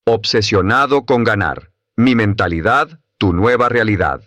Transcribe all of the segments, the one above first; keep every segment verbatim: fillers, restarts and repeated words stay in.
Obsesionado con ganar. Mi mentalidad, tu nueva realidad.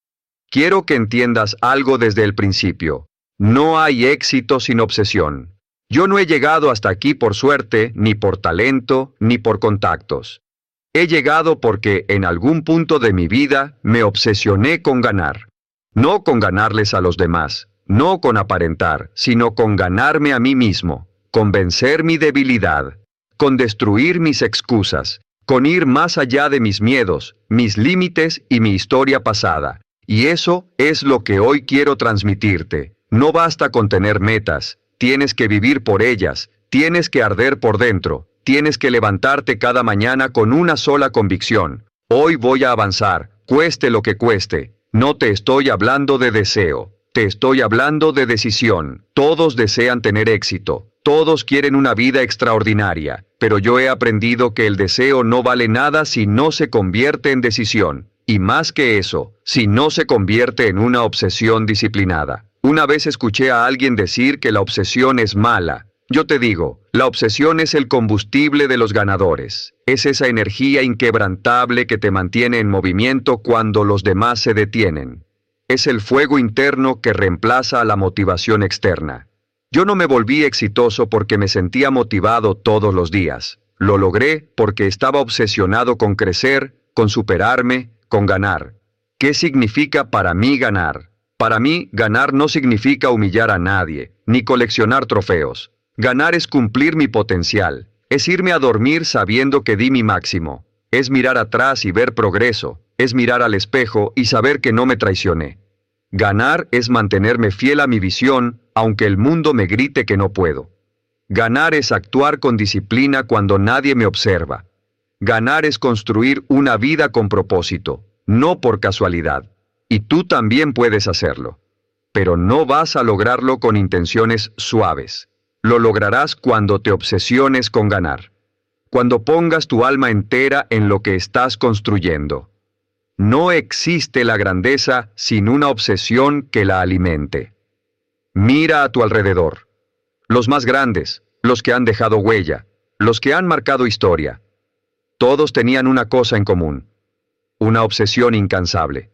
Quiero que entiendas algo desde el principio. No hay éxito sin obsesión. Yo no he llegado hasta aquí por suerte, ni por talento, ni por contactos. He llegado porque en algún punto de mi vida me obsesioné con ganar. No con ganarles a los demás, no con aparentar, sino con ganarme a mí mismo, con vencer mi debilidad, con destruir mis excusas, con ir más allá de mis miedos, mis límites y mi historia pasada. Y eso es lo que hoy quiero transmitirte. No basta con tener metas, tienes que vivir por ellas, tienes que arder por dentro, tienes que levantarte cada mañana con una sola convicción. Hoy voy a avanzar, cueste lo que cueste. No te estoy hablando de deseo, te estoy hablando de decisión. Todos desean tener éxito, todos quieren una vida extraordinaria, pero yo he aprendido que el deseo no vale nada si no se convierte en decisión. Y más que eso, si no se convierte en una obsesión disciplinada. Una vez escuché a alguien decir que la obsesión es mala. Yo te digo, la obsesión es el combustible de los ganadores. Es esa energía inquebrantable que te mantiene en movimiento cuando los demás se detienen. Es el fuego interno que reemplaza a la motivación externa. Yo no me volví exitoso porque me sentía motivado todos los días. Lo logré porque estaba obsesionado con crecer, con superarme, con ganar. ¿Qué significa para mí ganar? Para mí, ganar no significa humillar a nadie, ni coleccionar trofeos. Ganar es cumplir mi potencial, es irme a dormir sabiendo que di mi máximo, es mirar atrás y ver progreso, es mirar al espejo y saber que no me traicioné. Ganar es mantenerme fiel a mi visión, aunque el mundo me grite que no puedo. Ganar es actuar con disciplina cuando nadie me observa. Ganar es construir una vida con propósito, no por casualidad. Y tú también puedes hacerlo. Pero no vas a lograrlo con intenciones suaves. Lo lograrás cuando te obsesiones con ganar. Cuando pongas tu alma entera en lo que estás construyendo. No existe la grandeza sin una obsesión que la alimente. Mira a tu alrededor. Los más grandes, los que han dejado huella, los que han marcado historia. Todos tenían una cosa en común. Una obsesión incansable.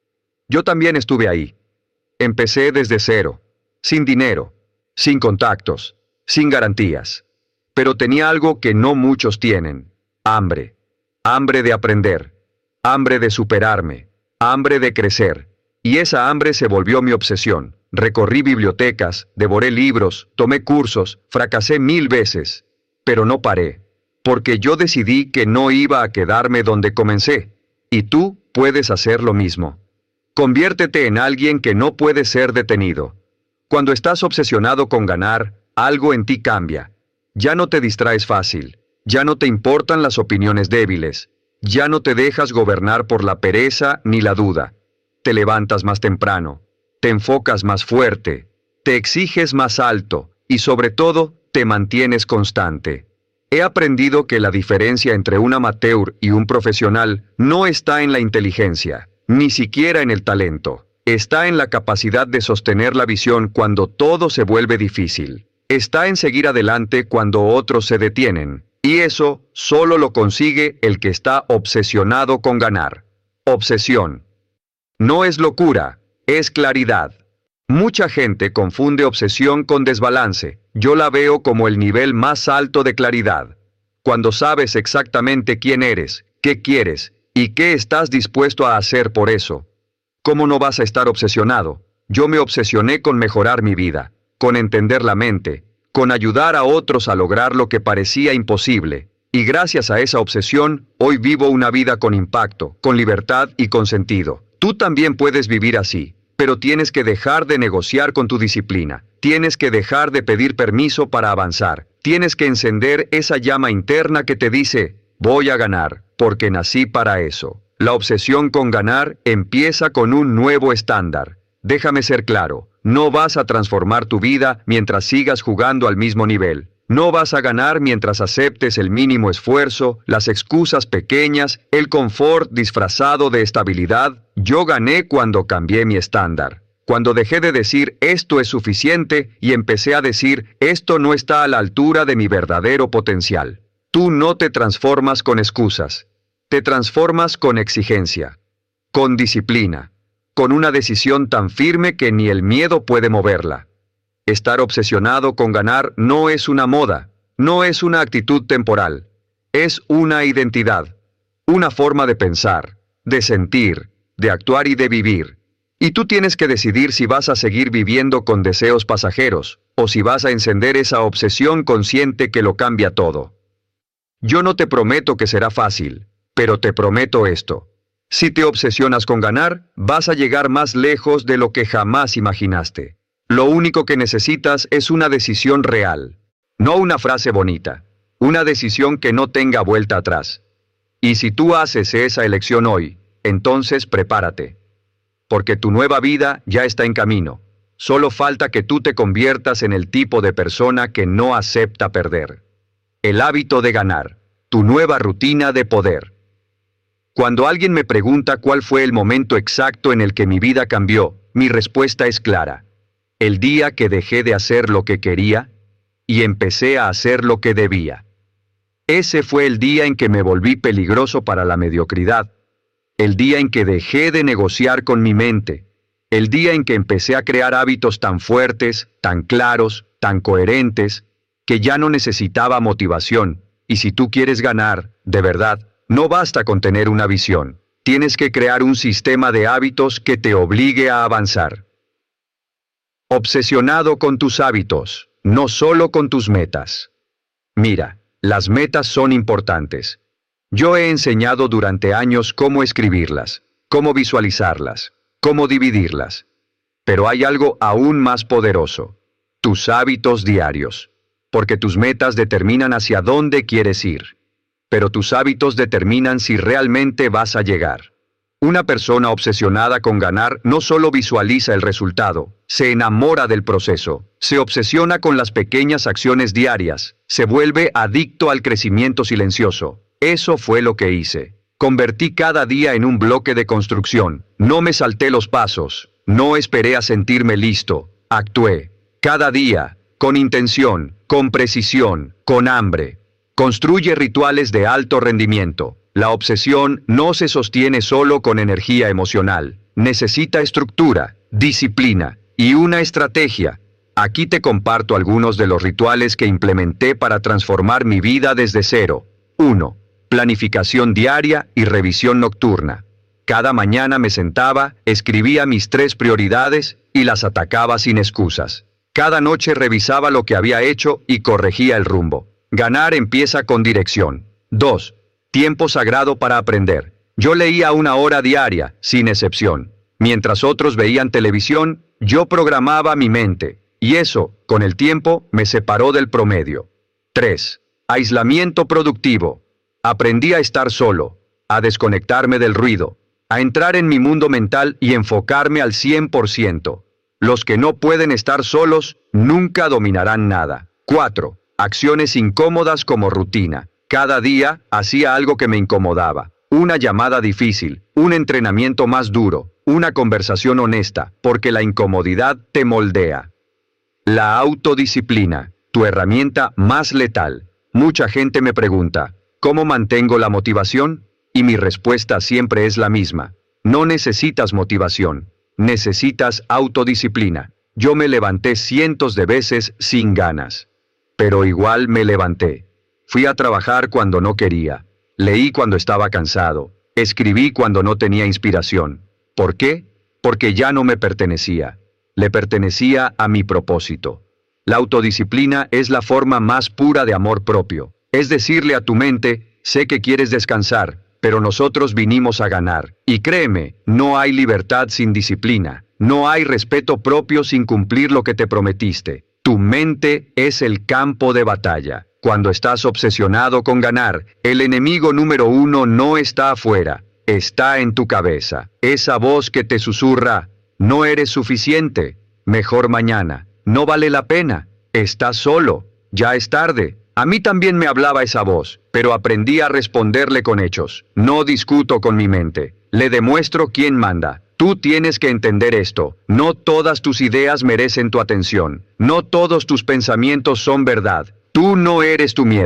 Yo también estuve ahí. Empecé desde cero, sin dinero, sin contactos, sin garantías. Pero tenía algo que no muchos tienen. Hambre. Hambre de aprender. Hambre de superarme. Hambre de crecer. Y esa hambre se volvió mi obsesión. Recorrí bibliotecas, devoré libros, tomé cursos, fracasé mil veces. Pero no paré. Porque yo decidí que no iba a quedarme donde comencé. Y tú puedes hacer lo mismo. Conviértete en alguien que no puede ser detenido. Cuando estás obsesionado con ganar, algo en ti cambia. Ya no te distraes fácil. Ya no te importan las opiniones débiles. Ya no te dejas gobernar por la pereza ni la duda. Te levantas más temprano. Te enfocas más fuerte. Te exiges más alto. Y sobre todo, te mantienes constante. He aprendido que la diferencia entre un amateur y un profesional no está en la inteligencia, ni siquiera en el talento. Está en la capacidad de sostener la visión cuando todo se vuelve difícil. Está en seguir adelante cuando otros se detienen. Y eso solo lo consigue el que está obsesionado con ganar. Obsesión. No es locura, es claridad. Mucha gente confunde obsesión con desbalance. Yo la veo como el nivel más alto de claridad. Cuando sabes exactamente quién eres, qué quieres y qué estás dispuesto a hacer por eso. ¿Cómo no vas a estar obsesionado? Yo me obsesioné con mejorar mi vida, con entender la mente, con ayudar a otros a lograr lo que parecía imposible. Y gracias a esa obsesión, hoy vivo una vida con impacto, con libertad y con sentido. Tú también puedes vivir así. Pero tienes que dejar de negociar con tu disciplina. Tienes que dejar de pedir permiso para avanzar. Tienes que encender esa llama interna que te dice, voy a ganar, porque nací para eso. La obsesión con ganar empieza con un nuevo estándar. Déjame ser claro, no vas a transformar tu vida mientras sigas jugando al mismo nivel. No vas a ganar mientras aceptes el mínimo esfuerzo, las excusas pequeñas, el confort disfrazado de estabilidad. Yo gané cuando cambié mi estándar. Cuando dejé de decir esto es suficiente y empecé a decir esto no está a la altura de mi verdadero potencial. Tú no te transformas con excusas, te transformas con exigencia, con disciplina, con una decisión tan firme que ni el miedo puede moverla. Estar obsesionado con ganar no es una moda, no es una actitud temporal, es una identidad, una forma de pensar, de sentir, de actuar y de vivir. Y tú tienes que decidir si vas a seguir viviendo con deseos pasajeros, o si vas a encender esa obsesión consciente que lo cambia todo. Yo no te prometo que será fácil, pero te prometo esto. Si te obsesionas con ganar, vas a llegar más lejos de lo que jamás imaginaste. Lo único que necesitas es una decisión real, no una frase bonita, una decisión que no tenga vuelta atrás. Y si tú haces esa elección hoy, entonces prepárate. Porque tu nueva vida ya está en camino. Solo falta que tú te conviertas en el tipo de persona que no acepta perder. El hábito de ganar, tu nueva rutina de poder. Cuando alguien me pregunta cuál fue el momento exacto en el que mi vida cambió, mi respuesta es clara. El día que dejé de hacer lo que quería y empecé a hacer lo que debía. Ese fue el día en que me volví peligroso para la mediocridad. El día en que dejé de negociar con mi mente. El día en que empecé a crear hábitos tan fuertes, tan claros, tan coherentes, que ya no necesitaba motivación. Y si tú quieres ganar, de verdad, no basta con tener una visión. Tienes que crear un sistema de hábitos que te obligue a avanzar. Obsesionado con tus hábitos, no solo con tus metas. Mira, las metas son importantes. Yo he enseñado durante años cómo escribirlas, cómo visualizarlas, cómo dividirlas. Pero hay algo aún más poderoso: tus hábitos diarios. Porque tus metas determinan hacia dónde quieres ir. Pero tus hábitos determinan si realmente vas a llegar. Una persona obsesionada con ganar no solo visualiza el resultado, se enamora del proceso, se obsesiona con las pequeñas acciones diarias, se vuelve adicto al crecimiento silencioso. Eso fue lo que hice. Convertí cada día en un bloque de construcción. No me salté los pasos, no esperé a sentirme listo, actué. Cada día, con intención, con precisión, con hambre. Construye rituales de alto rendimiento. La obsesión no se sostiene solo con energía emocional. Necesita estructura, disciplina y una estrategia. Aquí te comparto algunos de los rituales que implementé para transformar mi vida desde cero. uno. Planificación diaria y revisión nocturna. Cada mañana me sentaba, escribía mis tres prioridades y las atacaba sin excusas. Cada noche revisaba lo que había hecho y corregía el rumbo. Ganar empieza con dirección. dos. Tiempo sagrado para aprender. Yo leía una hora diaria, sin excepción. Mientras otros veían televisión, yo programaba mi mente. Y eso, con el tiempo, me separó del promedio. tres. Aislamiento productivo. Aprendí a estar solo, a desconectarme del ruido, a entrar en mi mundo mental y enfocarme al cien por ciento. Los que no pueden estar solos, nunca dominarán nada. cuatro. Acciones incómodas como rutina. Cada día, hacía algo que me incomodaba. Una llamada difícil, un entrenamiento más duro, una conversación honesta, porque la incomodidad te moldea. La autodisciplina, tu herramienta más letal. Mucha gente me pregunta, ¿cómo mantengo la motivación? Y mi respuesta siempre es la misma. No necesitas motivación, necesitas autodisciplina. Yo me levanté cientos de veces sin ganas. Pero igual me levanté. Fui a trabajar cuando no quería. Leí cuando estaba cansado. Escribí cuando no tenía inspiración. ¿Por qué? Porque ya no me pertenecía. Le pertenecía a mi propósito. La autodisciplina es la forma más pura de amor propio. Es decirle a tu mente, sé que quieres descansar, pero nosotros vinimos a ganar. Y créeme, no hay libertad sin disciplina. No hay respeto propio sin cumplir lo que te prometiste. Tu mente es el campo de batalla. Cuando estás obsesionado con ganar, el enemigo número uno no está afuera, está en tu cabeza. Esa voz que te susurra, no eres suficiente, mejor mañana, no vale la pena, estás solo, ya es tarde. A mí también me hablaba esa voz, pero aprendí a responderle con hechos. No discuto con mi mente, le demuestro quién manda. Tú tienes que entender esto, no todas tus ideas merecen tu atención, no todos tus pensamientos son verdad. Tú no eres tu miedo,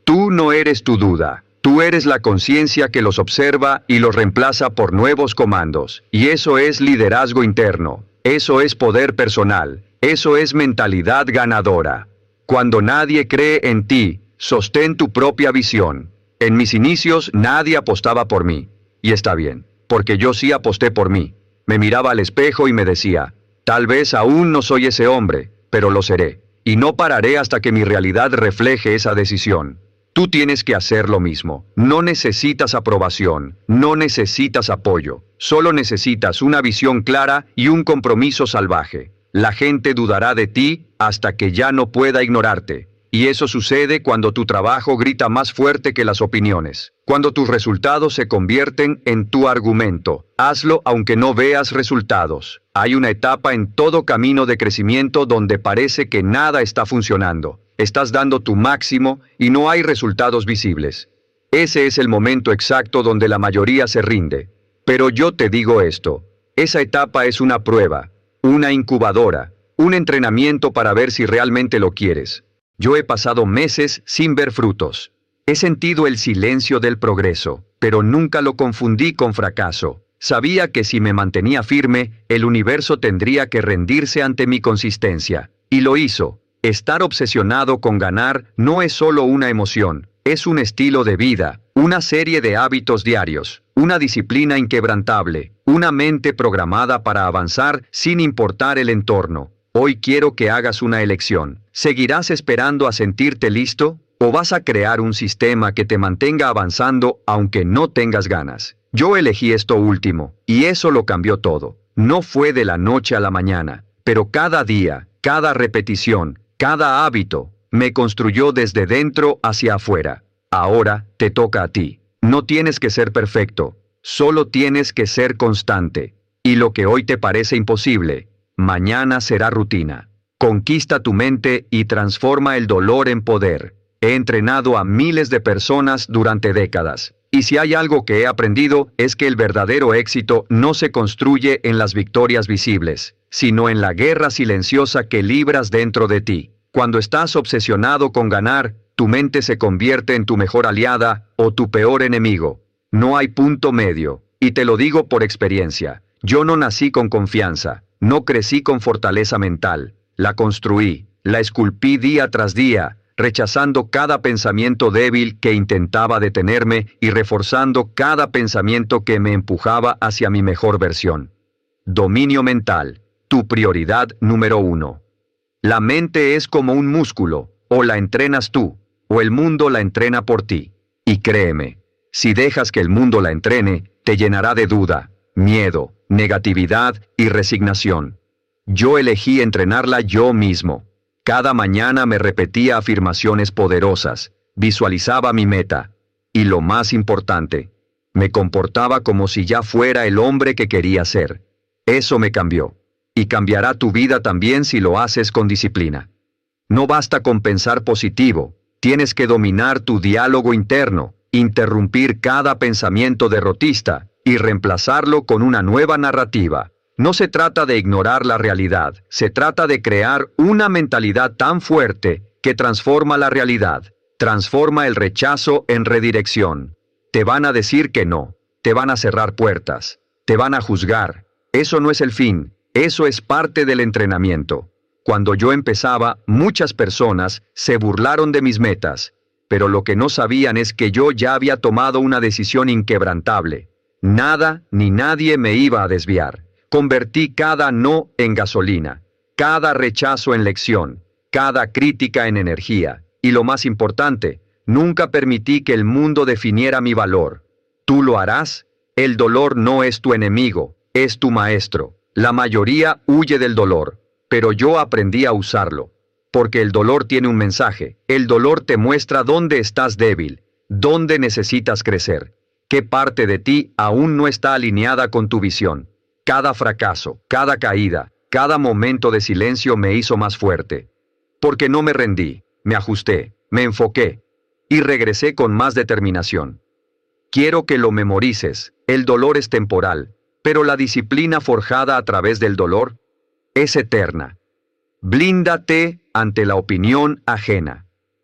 Tú no eres tu duda. Tú eres la conciencia que los observa y los reemplaza por nuevos comandos. Y eso es liderazgo interno. Eso es poder personal. Eso es mentalidad ganadora. Cuando nadie cree en ti, sostén tu propia visión. En mis inicios nadie apostaba por mí. Y está bien, porque yo sí aposté por mí. Me miraba al espejo y me decía, tal vez aún no soy ese hombre, pero lo seré. Y no pararé hasta que mi realidad refleje esa decisión. Tú tienes que hacer lo mismo. No necesitas aprobación, no necesitas apoyo. Solo necesitas una visión clara y un compromiso salvaje. La gente dudará de ti hasta que ya no pueda ignorarte. Y eso sucede cuando tu trabajo grita más fuerte que las opiniones. Cuando tus resultados se convierten en tu argumento. Hazlo aunque no veas resultados. Hay una etapa en todo camino de crecimiento donde parece que nada está funcionando. Estás dando tu máximo y no hay resultados visibles. Ese es el momento exacto donde la mayoría se rinde. Pero yo te digo esto, esa etapa es una prueba, una incubadora, un entrenamiento para ver si realmente lo quieres. Yo he pasado meses sin ver frutos. He sentido el silencio del progreso, pero nunca lo confundí con fracaso. Sabía que si me mantenía firme, el universo tendría que rendirse ante mi consistencia. Y lo hizo. Estar obsesionado con ganar no es solo una emoción, es un estilo de vida, una serie de hábitos diarios, una disciplina inquebrantable, una mente programada para avanzar sin importar el entorno. Hoy quiero que hagas una elección. ¿Seguirás esperando a sentirte listo? ¿O vas a crear un sistema que te mantenga avanzando aunque no tengas ganas? Yo elegí esto último, y eso lo cambió todo. No fue de la noche a la mañana, pero cada día, cada repetición, cada hábito, me construyó desde dentro hacia afuera. Ahora te toca a ti. No tienes que ser perfecto, solo tienes que ser constante. Y lo que hoy te parece imposible, mañana será rutina. Conquista tu mente y transforma el dolor en poder. He entrenado a miles de personas durante décadas. Y si hay algo que he aprendido es que el verdadero éxito no se construye en las victorias visibles, sino en la guerra silenciosa que libras dentro de ti. Cuando estás obsesionado con ganar, tu mente se convierte en tu mejor aliada o tu peor enemigo. No hay punto medio, y te lo digo por experiencia. Yo no nací con confianza, no crecí con fortaleza mental. La construí, la esculpí día tras día, rechazando cada pensamiento débil que intentaba detenerme y reforzando cada pensamiento que me empujaba hacia mi mejor versión. Dominio mental, tu prioridad número uno. La mente es como un músculo, o la entrenas tú, o el mundo la entrena por ti. Y créeme, si dejas que el mundo la entrene, te llenará de duda, miedo, negatividad y resignación. Yo elegí entrenarla yo mismo. Cada mañana me repetía afirmaciones poderosas, visualizaba mi meta, y lo más importante, me comportaba como si ya fuera el hombre que quería ser. Eso me cambió. Y cambiará tu vida también si lo haces con disciplina. No basta con pensar positivo, tienes que dominar tu diálogo interno, interrumpir cada pensamiento derrotista y reemplazarlo con una nueva narrativa. No se trata de ignorar la realidad, se trata de crear una mentalidad tan fuerte que transforma la realidad, transforma el rechazo en redirección. Te van a decir que no, te van a cerrar puertas, te van a juzgar. Eso no es el fin. Eso es parte del entrenamiento. Cuando yo empezaba, muchas personas se burlaron de mis metas, pero lo que no sabían es que yo ya había tomado una decisión inquebrantable. Nada ni nadie me iba a desviar. Convertí cada no en gasolina, cada rechazo en lección, cada crítica en energía. Y lo más importante, nunca permití que el mundo definiera mi valor. ¿Tú lo harás? El dolor no es tu enemigo, es tu maestro. La mayoría huye del dolor, pero yo aprendí a usarlo. Porque el dolor tiene un mensaje. El dolor te muestra dónde estás débil, dónde necesitas crecer, qué parte de ti aún no está alineada con tu visión. Cada fracaso, cada caída, cada momento de silencio me hizo más fuerte. Porque no me rendí, me ajusté, me enfoqué y regresé con más determinación. Quiero que lo memorices. El dolor es temporal, pero la disciplina forjada a través del dolor es eterna. Blíndate ante la opinión ajena.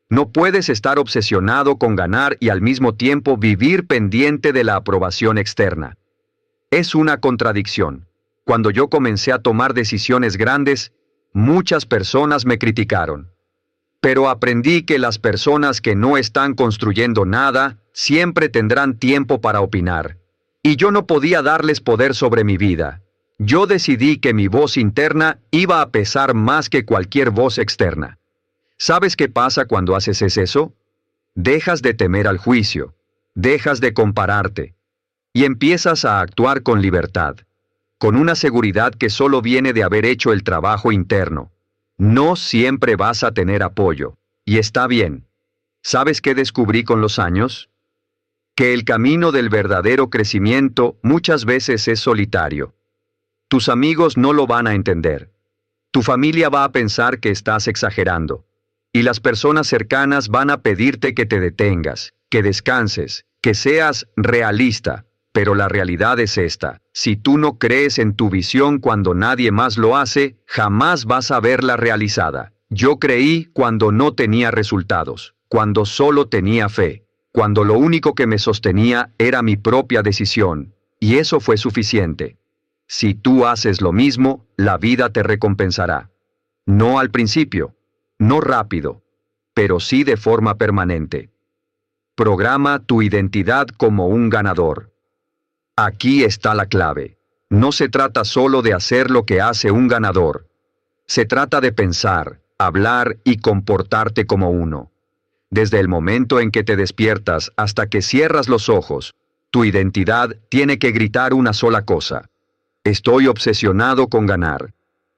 No puedes estar obsesionado con ganar y al mismo tiempo vivir pendiente de la aprobación externa. Es una contradicción. Cuando yo comencé a tomar decisiones grandes, muchas personas me criticaron. Pero aprendí que las personas que no están construyendo nada siempre tendrán tiempo para opinar. Y yo no podía darles poder sobre mi vida. Yo decidí que mi voz interna iba a pesar más que cualquier voz externa. ¿Sabes qué pasa cuando haces eso? Dejas de temer al juicio, dejas de compararte, y empiezas a actuar con libertad, con una seguridad que solo viene de haber hecho el trabajo interno. No siempre vas a tener apoyo, y está bien. ¿Sabes qué descubrí con los años? Que el camino del verdadero crecimiento muchas veces es solitario. Tus amigos no lo van a entender. Tu familia va a pensar que estás exagerando. Y las personas cercanas van a pedirte que te detengas, que descanses, que seas realista. Pero la realidad es esta: si tú no crees en tu visión cuando nadie más lo hace, jamás vas a verla realizada. Yo creí cuando no tenía resultados, cuando solo tenía fe, cuando lo único que me sostenía era mi propia decisión, y eso fue suficiente. Si tú haces lo mismo, la vida te recompensará. No al principio, no rápido, pero sí de forma permanente. Programa tu identidad como un ganador. Aquí está la clave. No se trata solo de hacer lo que hace un ganador. Se trata de pensar, hablar y comportarte como uno. Desde el momento en que te despiertas hasta que cierras los ojos, tu identidad tiene que gritar una sola cosa: estoy obsesionado con ganar.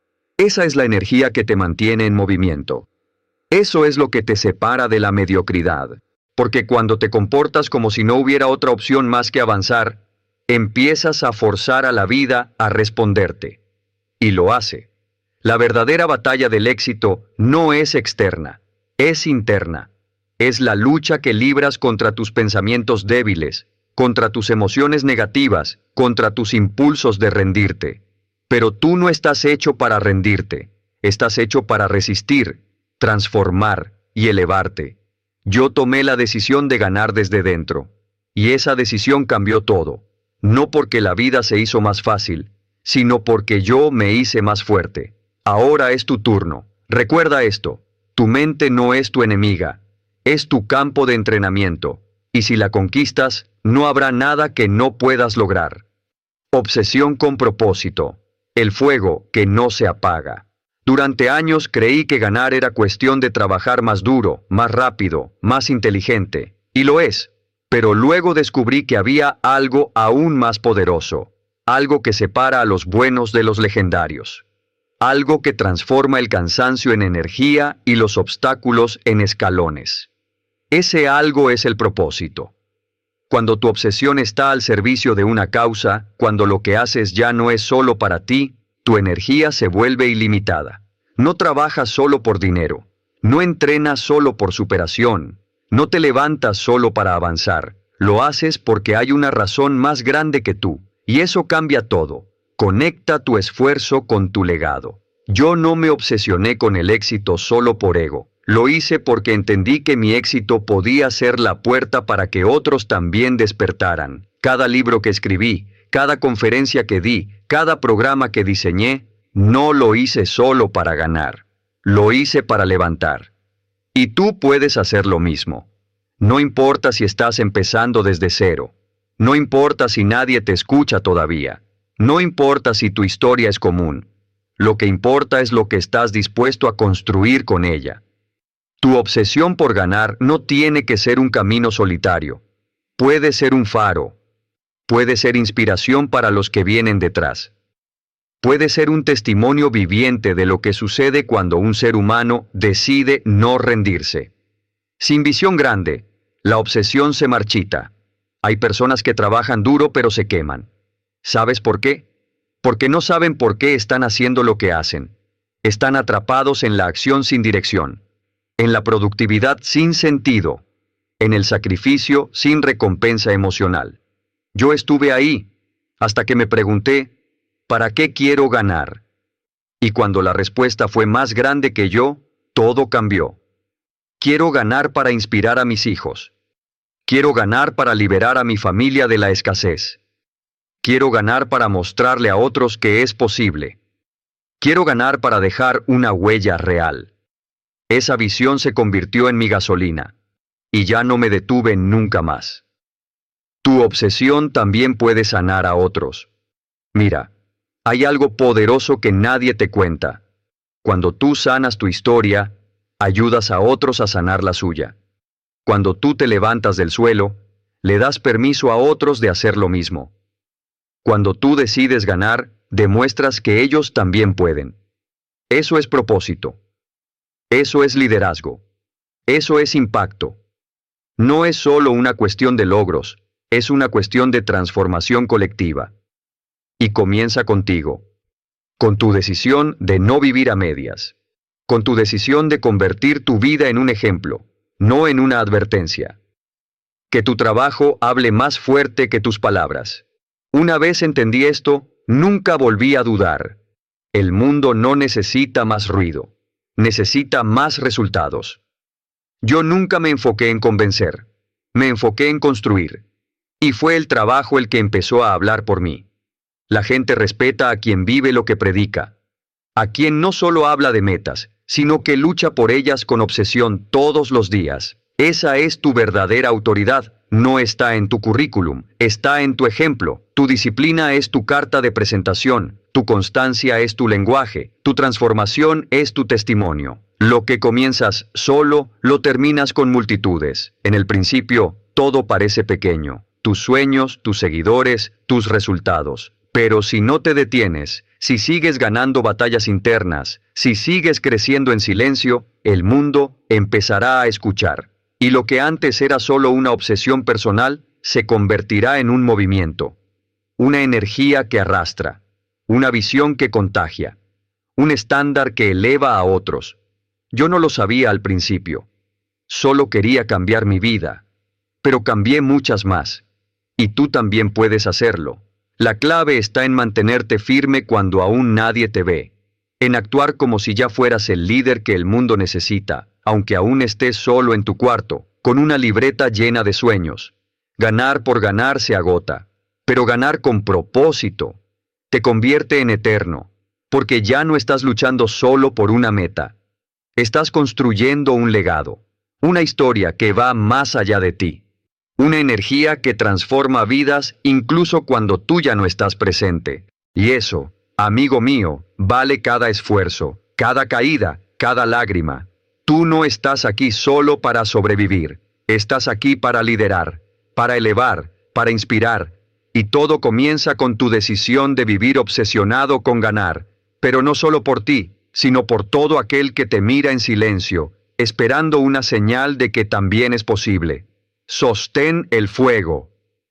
Esa es la energía que te mantiene en movimiento. Eso es lo que te separa de la mediocridad. Porque cuando te comportas como si no hubiera otra opción más que avanzar, empiezas a forzar a la vida a responderte. Y lo hace. La verdadera batalla del éxito no es externa, es interna. Es la lucha que libras contra tus pensamientos débiles, contra tus emociones negativas, contra tus impulsos de rendirte. Pero tú no estás hecho para rendirte, estás hecho para resistir, transformar y elevarte. Yo tomé la decisión de ganar desde dentro, y esa decisión cambió todo. No porque la vida se hizo más fácil, sino porque yo me hice más fuerte. Ahora es tu turno. Recuerda esto: tu mente no es tu enemiga, es tu campo de entrenamiento, y si la conquistas, no habrá nada que no puedas lograr. Obsesión con propósito. El fuego que no se apaga. Durante años creí que ganar era cuestión de trabajar más duro, más rápido, más inteligente, y lo es. Pero luego descubrí que había algo aún más poderoso, algo que separa a los buenos de los legendarios, algo que transforma el cansancio en energía y los obstáculos en escalones. Ese algo es el propósito. Cuando tu obsesión está al servicio de una causa, cuando lo que haces ya no es solo para ti, tu energía se vuelve ilimitada. No trabajas solo por dinero, no entrenas solo por superación, no te levantas solo para avanzar, lo haces porque hay una razón más grande que tú, y eso cambia todo. Conecta tu esfuerzo con tu legado. Yo no me obsesioné con el éxito solo por ego, lo hice porque entendí que mi éxito podía ser la puerta para que otros también despertaran. Cada libro que escribí, cada conferencia que di, cada programa que diseñé, no lo hice solo para ganar, lo hice para levantar. Y tú puedes hacer lo mismo. No importa si estás empezando desde cero. No importa si nadie te escucha todavía. No importa si tu historia es común. Lo que importa es lo que estás dispuesto a construir con ella. Tu obsesión por ganar no tiene que ser un camino solitario. Puede ser un faro. Puede ser inspiración para los que vienen detrás. Puede ser un testimonio viviente de lo que sucede cuando un ser humano decide no rendirse. Sin visión grande, la obsesión se marchita. Hay personas que trabajan duro pero se queman. ¿Sabes por qué? Porque no saben por qué están haciendo lo que hacen. Están atrapados en la acción sin dirección, en la productividad sin sentido, en el sacrificio sin recompensa emocional. Yo estuve ahí, hasta que me pregunté, ¿para qué quiero ganar? Y cuando la respuesta fue más grande que yo, todo cambió. Quiero ganar para inspirar a mis hijos. Quiero ganar para liberar a mi familia de la escasez. Quiero ganar para mostrarle a otros que es posible. Quiero ganar para dejar una huella real. Esa visión se convirtió en mi gasolina, y ya no me detuve nunca más. Tu obsesión también puede sanar a otros. Mira, hay algo poderoso que nadie te cuenta. Cuando tú sanas tu historia, ayudas a otros a sanar la suya. Cuando tú te levantas del suelo, le das permiso a otros de hacer lo mismo. Cuando tú decides ganar, demuestras que ellos también pueden. Eso es propósito. Eso es liderazgo. Eso es impacto. No es solo una cuestión de logros, es una cuestión de transformación colectiva. Y comienza contigo. Con tu decisión de no vivir a medias. Con tu decisión de convertir tu vida en un ejemplo, no en una advertencia. Que tu trabajo hable más fuerte que tus palabras. Una vez entendí esto, nunca volví a dudar. El mundo no necesita más ruido, necesita más resultados. Yo nunca me enfoqué en convencer, me enfoqué en construir. Y fue el trabajo el que empezó a hablar por mí. La gente respeta a quien vive lo que predica, a quien no solo habla de metas, sino que lucha por ellas con obsesión todos los días. Esa es tu verdadera autoridad. No está en tu currículum, está en tu ejemplo. Tu disciplina es tu carta de presentación, tu constancia es tu lenguaje, tu transformación es tu testimonio. Lo que comienzas solo, lo terminas con multitudes. En el principio, todo parece pequeño. Tus sueños, tus seguidores, tus resultados. Pero si no te detienes, si sigues ganando batallas internas, si sigues creciendo en silencio, el mundo empezará a escuchar. Y lo que antes era solo una obsesión personal, se convertirá en un movimiento. Una energía que arrastra. Una visión que contagia. Un estándar que eleva a otros. Yo no lo sabía al principio. Solo quería cambiar mi vida. Pero cambié muchas más. Y tú también puedes hacerlo. La clave está en mantenerte firme cuando aún nadie te ve. En actuar como si ya fueras el líder que el mundo necesita, aunque aún estés solo en tu cuarto, con una libreta llena de sueños. Ganar por ganar se agota, pero ganar con propósito te convierte en eterno, porque ya no estás luchando solo por una meta. Estás construyendo un legado, una historia que va más allá de ti. Una energía que transforma vidas incluso cuando tú ya no estás presente. Y eso, amigo mío, vale cada esfuerzo, cada caída, cada lágrima. Tú no estás aquí solo para sobrevivir. Estás aquí para liderar, para elevar, para inspirar. Y todo comienza con tu decisión de vivir obsesionado con ganar. Pero no solo por ti, sino por todo aquel que te mira en silencio, esperando una señal de que también es posible. Sostén el fuego.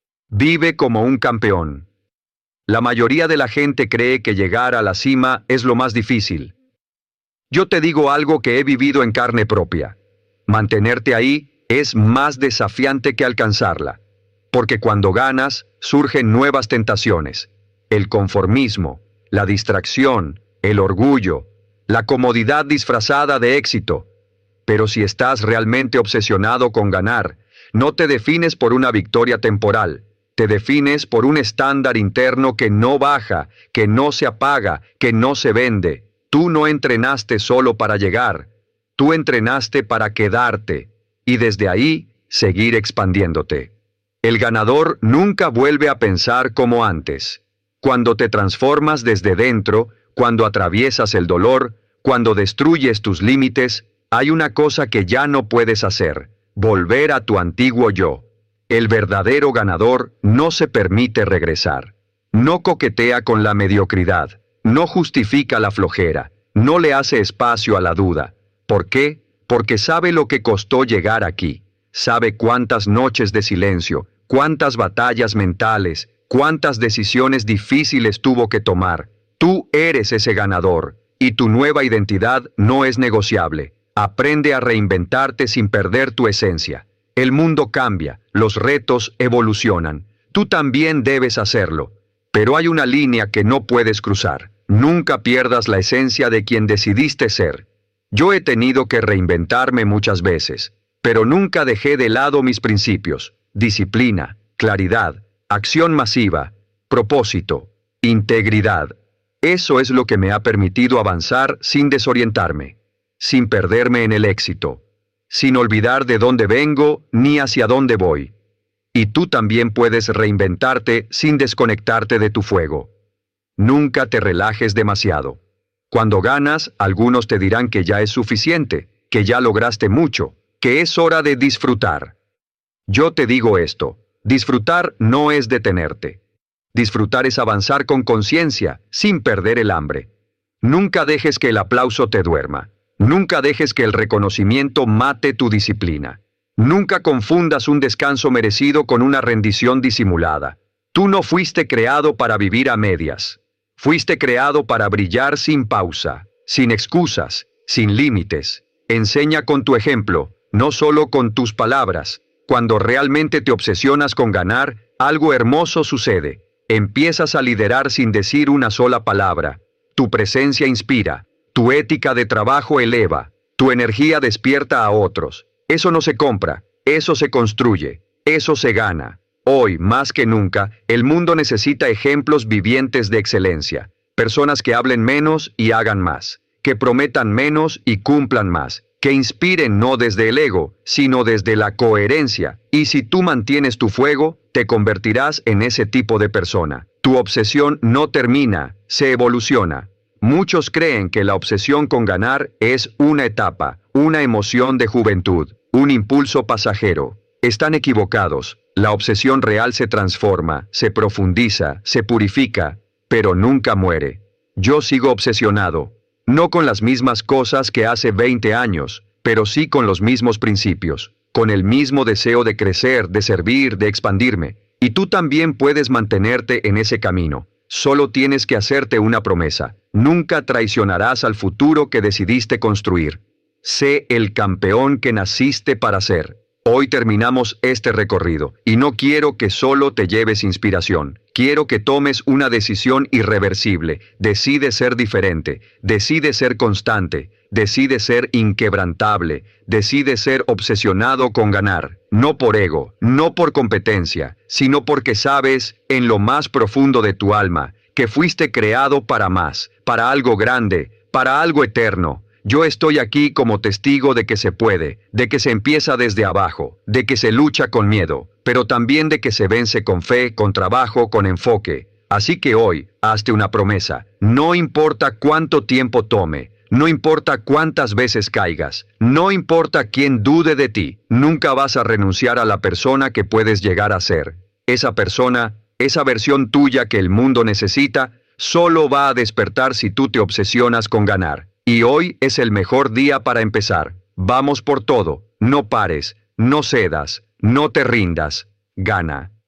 Vive como un campeón. La mayoría de la gente cree que llegar a la cima es lo más difícil. Yo te digo algo que he vivido en carne propia. Mantenerte ahí es más desafiante que alcanzarla. Porque cuando ganas, surgen nuevas tentaciones. El conformismo, la distracción, el orgullo, la comodidad disfrazada de éxito. Pero si estás realmente obsesionado con ganar, no te defines por una victoria temporal, te defines por un estándar interno que no baja, que no se apaga, que no se vende. Tú no entrenaste solo para llegar, tú entrenaste para quedarte, y desde ahí, seguir expandiéndote. El ganador nunca vuelve a pensar como antes. Cuando te transformas desde dentro, cuando atraviesas el dolor, cuando destruyes tus límites, hay una cosa que ya no puedes hacer. Volver a tu antiguo yo. El verdadero ganador no se permite regresar. No coquetea con la mediocridad. No justifica la flojera. No le hace espacio a la duda. ¿Por qué? Porque sabe lo que costó llegar aquí. Sabe cuántas noches de silencio, cuántas batallas mentales, cuántas decisiones difíciles tuvo que tomar. Tú eres ese ganador, y tu nueva identidad no es negociable. Aprende a reinventarte sin perder tu esencia. El mundo cambia, los retos evolucionan. Tú también debes hacerlo. Pero hay una línea que no puedes cruzar. Nunca pierdas la esencia de quien decidiste ser. Yo he tenido que reinventarme muchas veces, pero nunca dejé de lado mis principios: disciplina, claridad, acción masiva, propósito, integridad. Eso es lo que me ha permitido avanzar sin desorientarme, sin perderme en el éxito, sin olvidar de dónde vengo ni hacia dónde voy. Y tú también puedes reinventarte sin desconectarte de tu fuego. Nunca te relajes demasiado. Cuando ganas, algunos te dirán que ya es suficiente, que ya lograste mucho, que es hora de disfrutar. Yo te digo esto: disfrutar no es detenerte. Disfrutar es avanzar con conciencia, sin perder el hambre. Nunca dejes que el aplauso te duerma. Nunca dejes que el reconocimiento mate tu disciplina. Nunca confundas un descanso merecido con una rendición disimulada. Tú no fuiste creado para vivir a medias. Fuiste creado para brillar sin pausa, sin excusas, sin límites. Enseña con tu ejemplo, no solo con tus palabras. Cuando realmente te obsesionas con ganar, algo hermoso sucede. Empiezas a liderar sin decir una sola palabra. Tu presencia inspira, tu ética de trabajo eleva, tu energía despierta a otros. Eso no se compra, eso se construye, eso se gana. Hoy, más que nunca, el mundo necesita ejemplos vivientes de excelencia. Personas que hablen menos y hagan más, que prometan menos y cumplan más, que inspiren no desde el ego, sino desde la coherencia. Y si tú mantienes tu fuego, te convertirás en ese tipo de persona. Tu obsesión no termina, se evoluciona. Muchos creen que la obsesión con ganar es una etapa, una emoción de juventud, un impulso pasajero. Están equivocados. La obsesión real se transforma, se profundiza, se purifica, pero nunca muere. Yo sigo obsesionado, no con las mismas cosas que hace veinte años, pero sí con los mismos principios, con el mismo deseo de crecer, de servir, de expandirme. Y tú también puedes mantenerte en ese camino. Solo tienes que hacerte una promesa: nunca traicionarás al futuro que decidiste construir. Sé el campeón que naciste para ser. Hoy terminamos este recorrido, y no quiero que solo te lleves inspiración. Quiero que tomes una decisión irreversible. Decide ser diferente, decide ser constante, decide ser inquebrantable, decide ser obsesionado con ganar. No por ego, no por competencia, sino porque sabes, en lo más profundo de tu alma, que fuiste creado para más, para algo grande, para algo eterno. Yo estoy aquí como testigo de que se puede, de que se empieza desde abajo, de que se lucha con miedo, pero también de que se vence con fe, con trabajo, con enfoque. Así que hoy, hazte una promesa: no importa cuánto tiempo tome, no importa cuántas veces caigas, no importa quién dude de ti, nunca vas a renunciar a la persona que puedes llegar a ser. Esa persona, esa versión tuya que el mundo necesita, solo va a despertar si tú te obsesionas con ganar. Y hoy es el mejor día para empezar. Vamos por todo, no pares, no cedas, no te rindas. Gana.